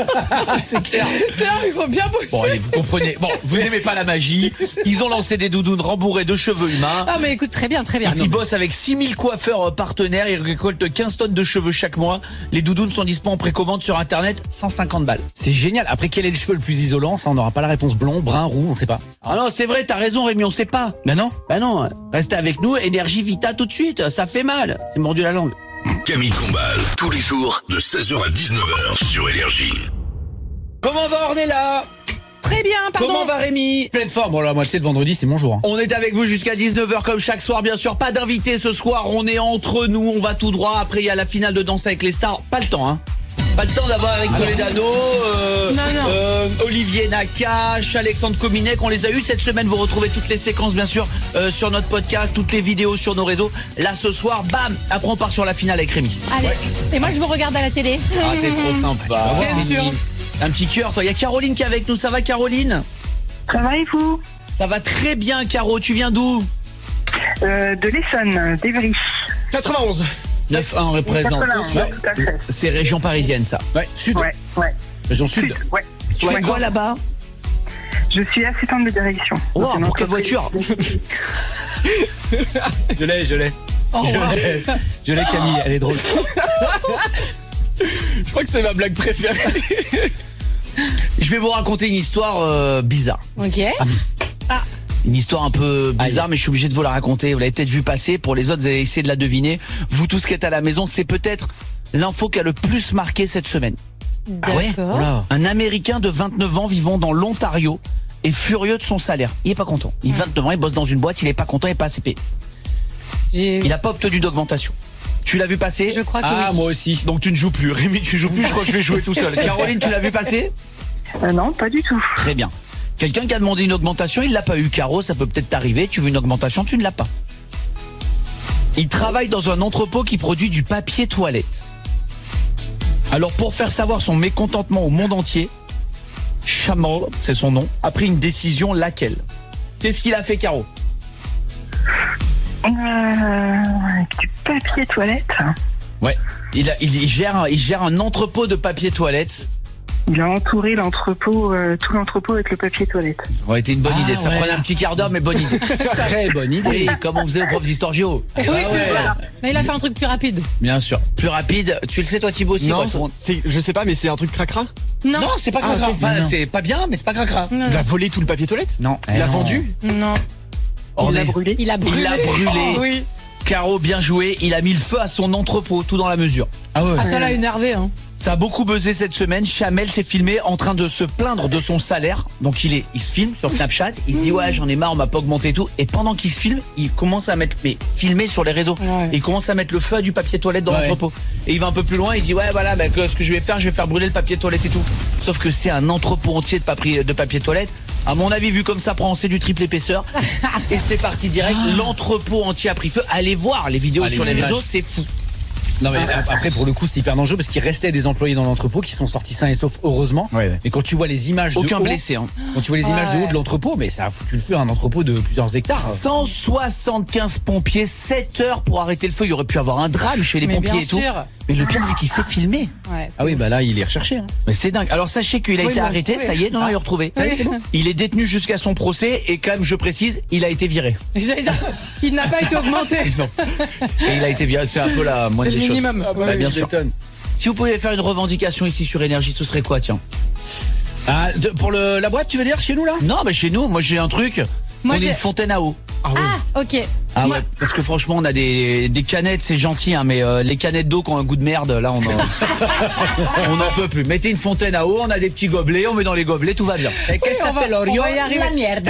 C'est clair. Putain, ils ont bien bossé. Bon allez, vous comprenez. Bon, vous n'aimez pas la magie. Ils ont lancé des doudounes rembourrées de cheveux humains. Ah mais écoute, très bien, très bien. Ils bossent avec six mille coiffeurs euh, partenaires. Ils récoltent quinze tonnes de cheveux chaque mois. Les doudounes sont disponibles en précommande sur internet, cent cinquante balles. C'est génial. Après, quel est le cheveu le plus isolant? Ça, on n'aura pas la réponse. Blond, brun, roux, on sait pas. Ah non, c'est vrai, t'as raison Rémi, on sait pas. Ben non. Bah non, restez avec nous, Énergie Vita tout de suite, ça fait mal. C'est mordu la langue. Camille Combal, tous les jours de seize heures à dix-neuf heures sur Énergie. Comment va Ornella? Très bien, pardon. Comment va Rémi? Pleine forme. Bon, là, moi, tu sais, le vendredi, c'est mon jour. hein. On est avec vous jusqu'à dix-neuf heures comme chaque soir, bien sûr. Pas d'invité ce soir, on est entre nous, on va tout droit. Après, il y a la finale de Danse avec les stars. Pas le temps, hein. Pas le temps d'avoir Eric Toledano, euh, Non, non. euh, Olivier Nakache, Alexandre Kominek. On les a eu cette semaine. Vous retrouvez toutes les séquences, bien sûr, euh, sur notre podcast, toutes les vidéos sur nos réseaux. Là, ce soir, bam, après on part sur la finale avec Rémi. Allez. Et moi, je vous regarde à la télé. Ah, t'es trop sympa. Bien sûr. Rémi. Un petit cœur, toi. Il y a Caroline qui est avec nous. Ça va, Caroline? Ça va et vous? Ça va très bien, Caro. Tu viens d'où? euh, De l'Essonne, d'Evry. quatre-vingt-onze. neuf un représente. quatre-vingt-onze, ouais, tout à fait. C'est région parisienne, ça. Ouais, sud. Ouais, ouais. Région sud. Sud, ouais. Tu fais Ouais. quoi là-bas? Je suis assistante de direction. Oh, Dans une pour quelle entreprise. voiture? Je l'ai, je l'ai. Oh, Je l'ai. Je l'ai, Camille. Elle est drôle. Je crois que c'est ma blague préférée. Je vais vous raconter une histoire euh, bizarre. ok. Une histoire un peu bizarre, Aïe. mais je suis obligé de vous la raconter. Vous l'avez peut-être vu passer. Pour les autres, vous allez essayer de la deviner. Vous tous qui êtes à la maison, c'est peut-être l'info qui a le plus marqué cette semaine. D'accord. Oula. Un Américain de vingt-neuf ans vivant dans l'Ontario est furieux de son salaire. Il est pas content. Il a vingt-neuf ans, il bosse dans une boîte, il est pas content, il est pas assez payé. J'ai- Il a pas obtenu d'augmentation. Tu l'as vu passer? Je crois que Ah, oui. moi aussi. Donc tu ne joues plus. Rémi, tu joues plus, je crois que je vais jouer tout seul. Caroline, tu l'as vu passer? Euh, non, pas du tout. Très bien. Quelqu'un qui a demandé une augmentation, il l'a pas eu. Caro, ça peut peut-être t'arriver. Tu veux une augmentation, tu ne l'as pas. Il travaille dans un entrepôt qui produit du papier toilette. Alors pour faire savoir son mécontentement au monde entier, Chamal, c'est son nom, a pris une décision. Laquelle? Qu'est-ce qu'il a fait, Caro? Euh, avec du papier toilette. Ouais. Il, a- il, il gère, un- il gère un entrepôt de papier toilette. Il a entouré l'entrepôt, euh, tout l'entrepôt avec le papier toilette. Ça aurait été une bonne Ah, idée. Ça ouais. prenait un petit quart d'heure, mais bonne idée. Très bonne idée. Oui, comme on faisait le prof d'histoire géo. Oui, c'est ça. Là, il a fait un truc plus rapide. Bien sûr. Plus rapide. Tu le sais, toi, Thibaut aussi? Non, ouais, ton- c'est, je sais pas, mais c'est un truc cracra. Non. Non, c'est pas Ah, cracra. ok. Enfin, Non. c'est pas bien, mais c'est pas cracra. Non, Il a non. volé tout le papier toilette. Non. Il l'a non. vendu. Non. Il Orné. l'a brûlé. Il a brûlé. Il l'a brûlé. Oui. Caro, bien joué. Il a mis le feu à son entrepôt, tout dans la mesure. Ah ouais. Ah, ça l'a énervé, hein. Ça a beaucoup buzzé cette semaine. Chamel s'est filmé en train de se plaindre de son salaire. Donc il est, il se filme sur Snapchat. Il se dit ouais, j'en ai marre, on m'a pas augmenté et tout. Et pendant qu'il se filme, il commence à mettre, mais filmer sur les réseaux. Ouais. Et il commence à mettre le feu à du papier toilette dans Ouais. l'entrepôt. Et il va un peu plus loin. Il dit ouais, voilà, bah, que- ce que je vais faire, je vais faire brûler le papier toilette et tout. Sauf que c'est un entrepôt entier de papier, de papier toilette. À mon avis, vu comme ça, prend c'est du triple épaisseur. Et c'est parti direct. L'entrepôt entier a pris feu. Allez voir les vidéos Ah, sur les les images. réseaux, c'est fou. Non mais après pour le coup c'est hyper dangereux parce qu'il restait des employés dans l'entrepôt qui sont sortis sains et saufs heureusement. Ouais, ouais. Mais quand tu vois les images Aucun de haut, blessé. Hein. quand tu vois les images de Ouais. haut de l'entrepôt, mais ça a foutu le feu à un entrepôt de plusieurs hectares. cent soixante-quinze pompiers, sept heures pour arrêter le feu. Il y aurait pu avoir un drame chez les Mais pompiers bien et tout. sûr. Mais le pire, c'est qu'il s'est filmé. Ouais, c'est Ah oui, bah là il est recherché. Hein. Mais c'est dingue. Alors sachez qu'il a Oui, été ils l'ont arrêté, retrouvé. ça y est, non, non, il est retrouvé. Oui. C'est bon. Il est détenu jusqu'à son procès et quand même, je précise, il a été viré. J'allais dire, il n'a pas été augmenté. Et il a été viré, c'est un peu la moindre C'est le des choses. minimum. Ah Bah, bien je sûr. m'étonne. Si vous pouviez faire une revendication ici sur Énergie, ce serait quoi, tiens? Ah, de- pour le, la boîte tu veux dire chez nous là? Non, mais chez nous, moi j'ai un truc. Moi, on est j'ai- une fontaine à eau. Ah, ok. Ah Moi- ouais, parce que franchement, on a des, des canettes, c'est gentil, hein, mais euh, les canettes d'eau qui ont un goût de merde, là, on en, on n'en peut plus. Mettez une fontaine à eau, on a des petits gobelets, on met dans les gobelets, tout va bien. Et qu'est-ce que on va- s'appelle on Orion? va y arriver. La merde.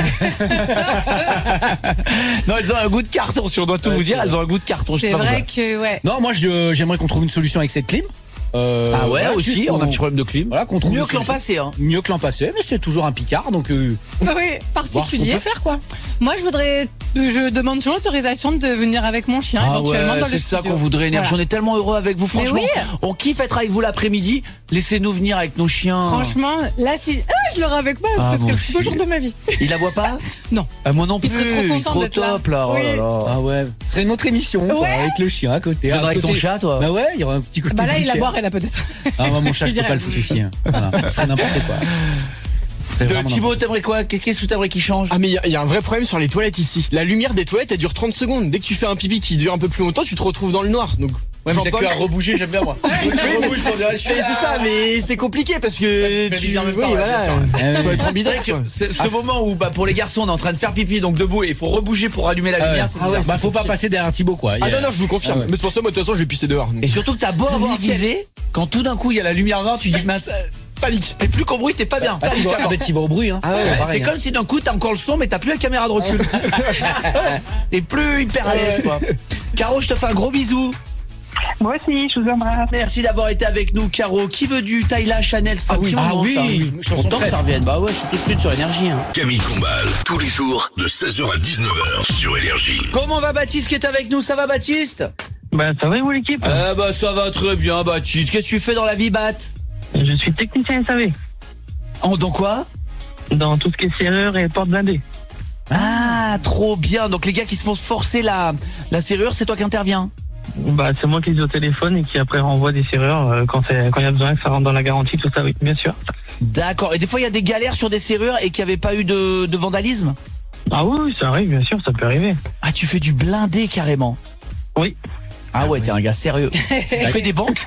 Non, elles ont un goût de carton, si on doit tout Ouais, vous c'est dire, vrai. elles ont un goût de carton. je sais C'est pas vrai pourquoi. que, ouais. Non, moi je- j'aimerais qu'on trouve une solution avec cette clim. Euh, Ah ouais, voilà, aussi, juste on a un qu'on- petit problème de clim. Voilà, qu'on trouve Mieux une que l'an solution. passé, hein. Mieux que l'an passé, mais c'est toujours un picard, donc euh, Oui, voir ce qu'on particulier. peut faire quoi. Moi, je voudrais, je demande toujours l'autorisation de venir avec mon chien, Ah éventuellement ouais, dans le c'est ça studio. qu'on voudrait, Énergie. Voilà. On est tellement heureux avec vous, Mais franchement. oui. On kiffe être avec vous l'après-midi. Laissez-nous venir avec nos chiens. Franchement, là, si ah, je l'aurai avec moi, Ah, ce serait mon le plus beau Dieu. jour de ma vie. Il la voit pas? Non. Ah, moi non plus. Il serait trop content trop d'être là. top, là. Oh Oui. là là. Ah ouais, ce serait une autre émission quoi, Ouais. avec le chien à côté. Tu viendras À avec ton côté- chat, toi? Bah ouais, il y aura un petit côté. Bah là, il la briquet. boirait là peut-être. Ah moi mon chat, je Il peux pas dirait- le foutre ici. Hein. Voilà, il ferait n'importe quoi. C'est De vraiment Thibaut, t'aimerais quoi? Qu'est-ce que t'aimerais qu'il change? Ah mais il y, a- y a un vrai problème sur les toilettes ici. La lumière des toilettes elle dure trente secondes. Dès que tu fais un pipi qui dure un peu plus longtemps, tu te retrouves dans le noir. Donc Ouais, mais t'as Jean-Paul- que à rebouger, j'aime bien moi. Tu rebouges pour dire, je suis Mais là. c'est ça, mais c'est compliqué parce que Ça te fait tu bien même pas, oui ouais, voilà. bien sûr. Ah Faut ouais. être ambidex, C'est vrai quoi. que c'est- ce moment où bah, pour les garçons on est en train de faire pipi donc debout et il faut rebouger pour allumer la Ah ouais. lumière, c'est Ah ouais, bizarre. bah faut pas passer derrière Thibaut quoi. Il Ah y a- non non, je vous confirme. Ah ouais. Mais c'est pour ça moi de toute façon, je vais pisser dehors. donc. Et surtout que t'as beau avoir Nickel. visé, quand tout d'un coup il y a la lumière noire, tu dis mince, euh, Panique. t'es plus qu'au bruit, t'es pas bien. Ah, tu vas, ah, bah, tu vas au bruit hein. Ah ouais, Ouais, pareil, c'est hein. comme si d'un coup t'as encore le son mais t'as plus la caméra de recul. T'es plus hyper à l'aise quoi. Caro, je te fais un gros bisou. Moi aussi, je vous embrasse. Merci d'avoir été avec nous, Caro. Qui veut du Tyla Chanel? Ça fait Ah un oui. petit Ah moment, oui, ça. une chanson Content que prête. ça revienne. Bah ouais, c'est tout de suite sur Énergie. Hein. Camille Combal, tous les jours de seize heures à dix-neuf heures sur Énergie. Comment va Baptiste qui est avec nous? Ça va Baptiste? Bah, ça va, vous, l'équipe? Eh bah ça va très bien Baptiste. Qu'est-ce que tu fais dans la vie, Bat? Je suis technicien S A V. En dans quoi? Dans tout ce qui est serrure et porte blindée. Ah, trop bien. Donc les gars qui se font forcer la, la serrure, c'est toi qui interviens? Bah, c'est moi qui dis au téléphone et qui après renvoie des serrures euh, quand c'est, quand il y a besoin que ça rentre dans la garantie, tout ça, oui, bien sûr. D'accord. Et des fois il y a des galères sur des serrures et qu'il n'y avait pas eu de, de vandalisme? Ah oui, oui, ça arrive, bien sûr, ça peut arriver. Ah, tu fais du blindé carrément? Oui. Ah ouais, t'es un gars sérieux. Tu fais des banques?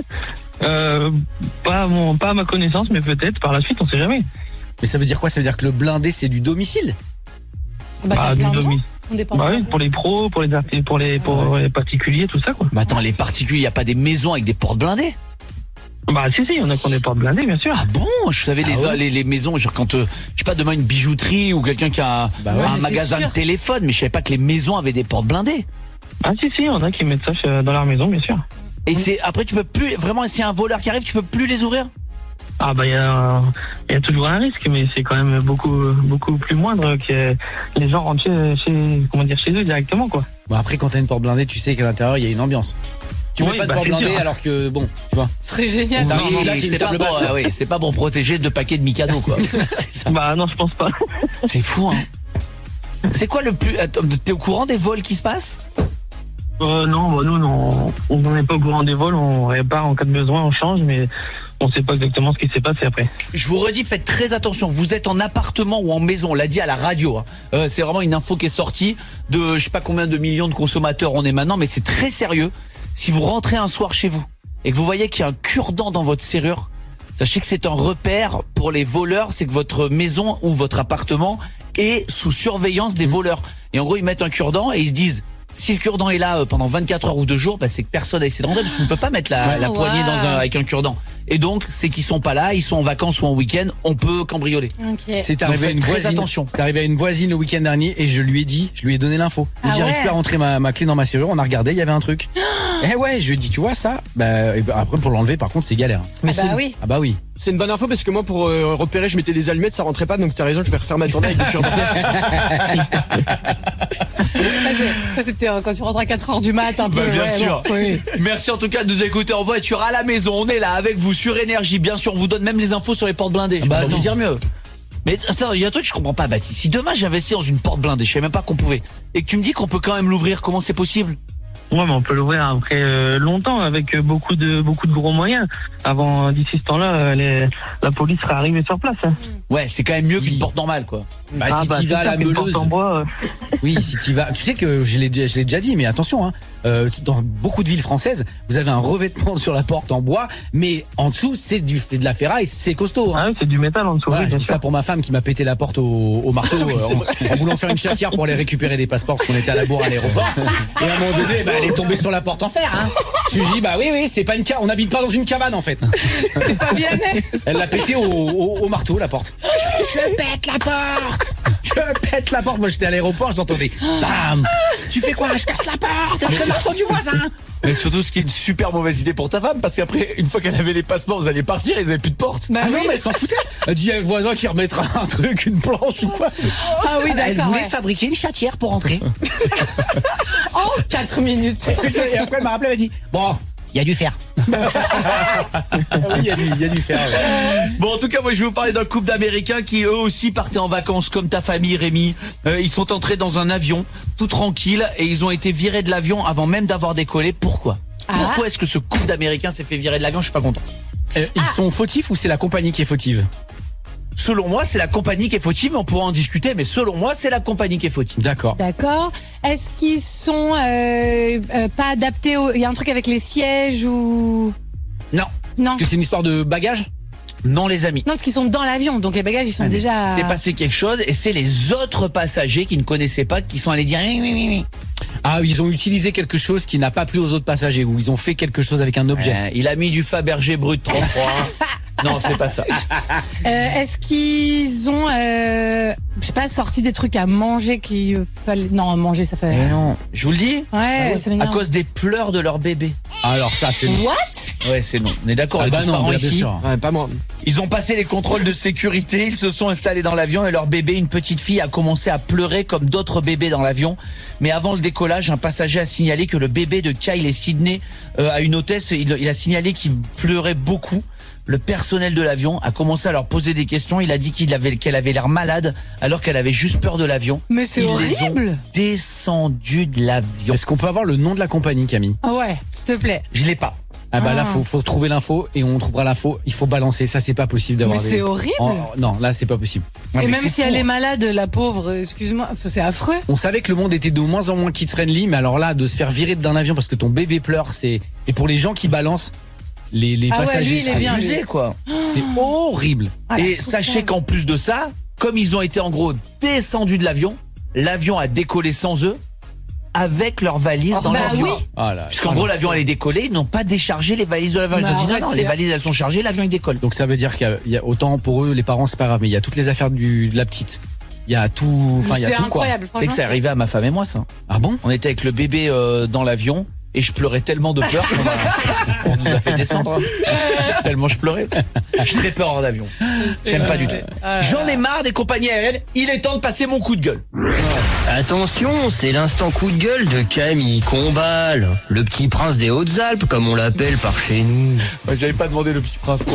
Euh, pas, à mon, pas à ma connaissance, mais peut-être par la suite, on sait jamais. Mais ça veut dire quoi? Ça veut dire que le blindé c'est du domicile? Bah, t'as Ah, du plein de gens. domi- On dépend Bah pas. oui, pour les pros, pour les artistes, pour les, pour les particuliers, tout ça, quoi. Bah attends, les particuliers, il n'y a pas des maisons avec des portes blindées? Bah, si, si, on a qu'on des portes blindées, bien sûr. Ah bon? Je savais les, ouais les, les maisons, genre quand, euh, je sais pas, demain une bijouterie ou quelqu'un qui a un, Bah ouais, un mais c'est magasin sûr. de téléphone, mais je savais pas que les maisons avaient des portes blindées. Ah, si, si, on a qui mettent ça chez- dans leur maison, bien sûr. Et c'est, après tu peux plus, vraiment, s'il y a un voleur qui arrive, tu peux plus les ouvrir? Ah bah il y a, il y a toujours un risque, mais c'est quand même beaucoup beaucoup plus moindre que les gens rentrent chez, chez comment dire chez eux directement quoi. Bon après quand t'as une porte blindée, tu sais qu'à l'intérieur il y a une ambiance. Tu mets Oui, pas de bah, porte c'est blindée sûr. alors que bon, tu vois. Ce serait génial. T'as Oui, un là qui c'est me tape pas le bon, bassin. ah oui, c'est pas pour protéger deux paquets de Mikado, quoi. Bah non je pense pas. C'est fou, hein. C'est quoi le plus, attends, t'es au courant des vols qui se passent? Euh, non bah nous non, on n'en est pas au courant des vols, on répare en cas de besoin, on change, mais on sait pas exactement ce qui s'est passé après. Je vous redis, faites très attention. Vous êtes en appartement ou en maison. On l'a dit à la radio. Hein. Euh, c'est vraiment une info qui est sortie de je sais pas combien de millions de consommateurs on est maintenant, mais c'est très sérieux. Si vous rentrez un soir chez vous et que vous voyez qu'il y a un cure-dent dans votre serrure, sachez que c'est un repère pour les voleurs. C'est que votre maison ou votre appartement est sous surveillance des voleurs. Et en gros, ils mettent un cure-dent et ils se disent Si le cure-dent est là euh, pendant vingt-quatre heures ou deux jours, bah, c'est que personne a essayé de rentrer parce qu'on ne peut pas mettre la, la Ouais. poignée dans un, avec un cure-dent. Et donc, c'est qu'ils sont pas là, ils sont en vacances ou en week-end, on peut cambrioler. Ok. C'est arrivé à une faites très voisine. attention. C'est arrivé à une voisine le week-end dernier et je lui ai dit, je lui ai donné l'info. Et Ah J'arrive ouais. plus à rentrer ma, ma clé dans ma serrure. On a regardé, il y avait un truc. Eh ouais, je lui ai dit, tu vois ça bah, et bah, après pour l'enlever, par contre, c'est galère. Mais Ah bah c'est- oui. Ah bah oui. C'est une bonne info parce que moi pour euh, repérer je mettais des allumettes, ça rentrait pas, donc t'as raison, je vais refaire ma tournée avec le cure-dent. Ça, c'est- ça, c'était euh, quand tu rentres à quatre heures du mat, un peu. Bah, bien ouais, sûr. bon, oui. Merci en tout cas de nous écouter en voiture, à la maison. On est là avec vous sur Énergie. Bien sûr, on vous donne même les infos sur les portes blindées. Je bah, peux pas vous attends. dire mieux. Mais attends, il y a un truc que je comprends pas, Baptiste. Si demain j'investis dans une porte blindée, je savais même pas qu'on pouvait, et que tu me dis qu'on peut quand même l'ouvrir, comment c'est possible? Ouais, mais on peut l'ouvrir après euh, longtemps avec euh, beaucoup de beaucoup de gros moyens. Avant d'ici ce temps-là, euh, les, la police serait arrivée sur place. Hein. Ouais, c'est quand même mieux qu'une Oui. porte normale, quoi. Bah, Ah, si bah, tu c'est vas à ça, la qu'une porte meuleuse. en bois, euh, Oui, si tu vas. Tu sais que je l'ai déjà, je l'ai déjà dit, mais attention, hein, euh, dans beaucoup de villes françaises, vous avez un revêtement sur la porte en bois, mais en dessous c'est du c'est de la ferraille, c'est costaud. Hein. ah oui, c'est du métal en dessous. Voilà, oui, je bien dis sûr. ça pour ma femme qui m'a pété la porte au, au marteau euh, en, en voulant faire une chatière pour aller récupérer des passeports parce qu'on était à la bourre à l'aéroport. Et à un moment donné, bah, elle est tombée sur la porte en fer. Hein. Je lui dis bah oui oui, c'est pas une ca- on n'habite pas dans une cabane en fait. T'es pas bien né. Elle l'a pété au, au, au marteau la porte. Je pète la porte. Je pète la porte. Moi j'étais à l'aéroport, j'entendais bam. Tu fais quoi? Je casse la porte. C'est le marteau du voisin. Mais surtout, ce qui est une super mauvaise idée pour ta femme, parce qu'après, une fois qu'elle avait les passeports, vous alliez partir, ils avaient plus de porte. Bah Ah non oui. mais elle s'en foutait. Elle dit il y a le voisin qui remettra un truc, une planche ou quoi. Ah oui, Elle d'accord. voulait ouais. fabriquer une chatière pour rentrer. En quatre minutes. Et après elle m'a rappelé, elle m'a dit bon, il y a du fer. Oui, il y a du, il y a du fer. Ouais. Bon, en tout cas, moi, je vais vous parler d'un couple d'Américains qui, eux aussi, partaient en vacances comme ta famille, Rémi. Euh, ils sont entrés dans un avion, tout tranquille, et ils ont été virés de l'avion avant même d'avoir décollé. Pourquoi? Ah. Pourquoi est-ce que ce couple d'Américains s'est fait virer de l'avion? Je suis pas content. Euh, ils sont fautifs ou c'est la compagnie qui est fautive? Selon moi, c'est la compagnie qui est fautive, on pourra en discuter, mais selon moi, c'est la compagnie qui est fautive. D'accord. D'accord. Est-ce qu'ils sont euh, euh, pas adaptés au... Il y a un truc avec les sièges ou... Non. Non. Est-ce que c'est une histoire de bagage? Non, les amis. Non, parce qu'ils sont dans l'avion, donc les bagages, ils sont Allez. déjà... C'est passé quelque chose, et c'est les autres passagers qui ne connaissaient pas qui sont allés dire oui, oui, oui, oui. Ah, ils ont utilisé quelque chose qui n'a pas plu aux autres passagers ou ils ont fait quelque chose avec un objet. Euh, il a mis du Fabergé brut trente-trois. Non, c'est pas ça. Euh, Est-ce qu'ils ont, euh, je sais pas, sorti des trucs à manger qui euh, fallait... Non, manger, ça fait... Mais non. Je vous le dis, Ouais, ça à m'énerve. cause des pleurs de leur bébé. Alors ça c'est non. What? Ouais, c'est non. On est d'accord. Ah les bah tous non, parents bien ici. sûr. Ouais, pas moi. Ils ont passé les contrôles de sécurité, ils se sont installés dans l'avion et leur bébé, une petite fille, a commencé à pleurer comme d'autres bébés dans l'avion. Mais avant le décollage, un passager a signalé que le bébé de Kyle et Sydney, euh, à une hôtesse, il, il a signalé qu'il pleurait beaucoup. Le personnel de l'avion a commencé à leur poser des questions. Il a dit qu'il avait, qu'elle avait l'air malade alors qu'elle avait juste peur de l'avion. Mais c'est Ils les horrible. ont descendus de l'avion. Est-ce qu'on peut avoir le nom de la compagnie, Camille? Ah ouais, s'il te plaît. Je l'ai pas. Ah bah Ah. là faut faut trouver l'info et on trouvera l'info. Il faut balancer. Ça c'est pas possible d'avoir. Mais des- c'est horrible. Oh, non, là c'est pas possible. Ah, Et mais même c'est si fou, elle hein. est malade, la pauvre, excuse-moi, c'est affreux. On savait que le monde était de moins en moins kid friendly, mais alors là de se faire virer d'un avion parce que ton bébé pleure, c'est et pour les gens qui balancent les les Ah ouais, passagers, lui, il est c'est bien, lui. Abusé, quoi. c'est horrible. Ah, la Et pauvre sachez femme. qu'en plus de ça, comme ils ont été en gros descendus de l'avion, l'avion a décollé sans eux, avec leurs valises Oh, dans bah l'avion. oui. Ah là. Puisqu'en gros, l'avion allait décoller, ils n'ont pas déchargé les valises de l'avion. Ils Mais ont dit non, arrête, non, c'est- les valises elles sont chargées, l'avion il décolle. Donc ça veut dire qu'il y a- il y a autant pour eux les parents c'est pas grave, mais il y a toutes les affaires du de la petite. Il y a tout, enfin il y a C'est tout incroyable, C'est que franchement. c'est arrivé à ma femme et moi ça. quoi. Ah bon? On était avec le bébé euh, dans l'avion et je pleurais tellement de peur qu'on a- on nous a fait descendre. hein. Tellement je pleurais. J'ai très peur en avion. J'aime pas du tout. Ah. J'en ai marre des compagnies aériennes. Il est temps de passer mon coup de gueule. Attention, c'est l'instant coup de gueule de Camille Combal, le petit prince des Hautes-Alpes comme on l'appelle par chez nous. J'avais pas demandé le petit prince.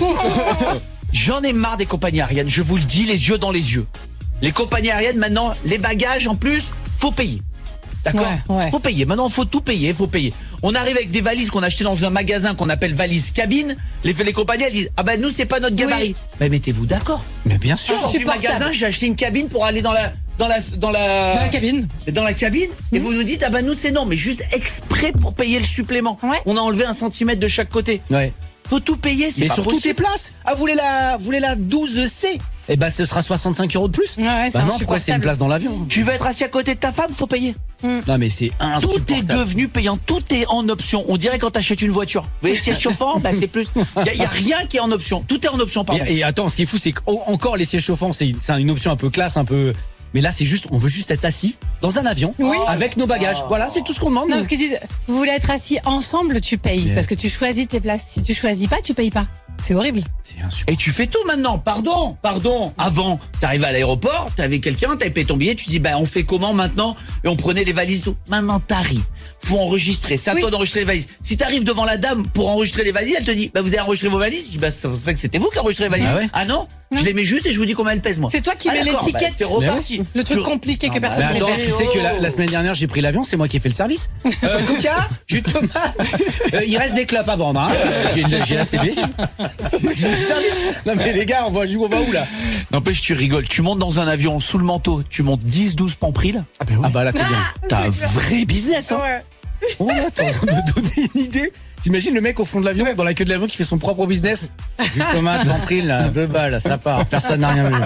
J'en ai marre des compagnies aériennes. Je vous le dis, les yeux dans les yeux. Les compagnies aériennes, maintenant, les bagages en plus, faut payer. D'accord? Ouais, ouais. Faut payer. Maintenant, faut tout payer, faut payer. On arrive avec des valises qu'on a achetées dans un magasin qu'on appelle valise cabine. Les, les compagnies, elles disent, ah ben nous, c'est pas notre gabarit. Oui. Ben mettez-vous d'accord. Mais bien sûr. Je sors du Insupportable. magasin, j'ai acheté une cabine pour aller dans la, dans la, dans la, Dans la cabine. dans la cabine, et vous nous dites, ah ben nous, c'est non, mais juste exprès pour payer le supplément. Ouais. On a enlevé un centimètre de chaque côté. Ouais. Faut tout payer, c'est Mais pas sur toutes les possible. places. Ah, vous voulez la, vous voulez la douze C? Eh ben, ce sera soixante-cinq euros de plus. Ouais, ouais, c'est Bah non, pourquoi c'est une insupportable. place dans l'avion? Tu veux être assis à côté de ta femme, faut payer. Mm. Non mais c'est Tout insupportable. est devenu payant, tout est en option. On dirait quand t'achètes une voiture. Vous voyez, siège chauffant, bah c'est plus. Il y, a- y a rien qui est en option. Tout est en option, pardon. Et, et attends, ce qui est fou, c'est qu'encore les sièges chauffants, c'est c'est une option un peu classe, un peu. Mais là, c'est juste, on veut juste être assis dans un avion Oui. avec nos bagages. Voilà, c'est tout ce qu'on demande. Non, parce qu'ils disent, vous voulez être assis ensemble, tu payes. Yeah. Parce que tu choisis tes places. Si tu choisis pas, tu payes pas. C'est horrible. C'est insupportable. Et tu fais tout maintenant, pardon, pardon. Avant, t'arrivais à l'aéroport, t'avais quelqu'un, t'avais payé ton billet, tu dis, bah, on fait comment maintenant? Et on prenait les valises, tout. Maintenant, t'arrives. Faut enregistrer. C'est à Oui. toi d'enregistrer les valises. Si t'arrives devant la dame pour enregistrer les valises, elle te dit, bah, vous avez enregistré vos valises? Je dis, bah, c'est pour ça que c'était vous qui enregistrez les valises. Ah ouais Ah non? Non. Je les mets juste et je vous dis combien elles pèsent, moi. C'est toi qui Ah, mets d'accord, l'étiquette. bah, c'est reparti. Le truc Je- compliqué que Non, bah, personne Mais ne attends, sait tu faire. sais que la, la semaine dernière, j'ai pris l'avion, c'est moi qui ai fait le service. Euh, coca, jus de tomate. Euh, il reste des clopes à vendre. Hein. Euh, J'ai j'ai la C B. J'ai fait le service. Non mais les gars, on va, on va où là? N'empêche, tu rigoles. Tu montes dans un avion sous le manteau, tu montes dix douze pampriles. Ah bah là, t'es bien. T'as un vrai business, hein. Ouais. Oh là, t'es en train de me donner une idée. T'imagines le mec au fond de l'avion, dans la queue de l'avion, qui fait son propre business. Du tomate, l'emprise, là, deux balles, ça part. Personne n'a rien vu.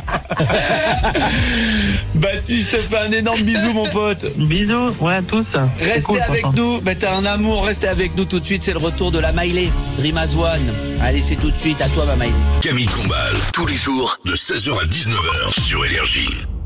Baptiste, te fait un énorme bisou, mon pote. Bisous, ouais, à tous. C'est Restez cool, avec franchement. nous. Bah, t'as un amour, restez avec nous tout de suite. C'est le retour de la Miley. Dream as One. Allez, c'est tout de suite. À toi, ma Miley. Camille Combal, tous les jours de seize heures à dix-neuf heures sur Énergie.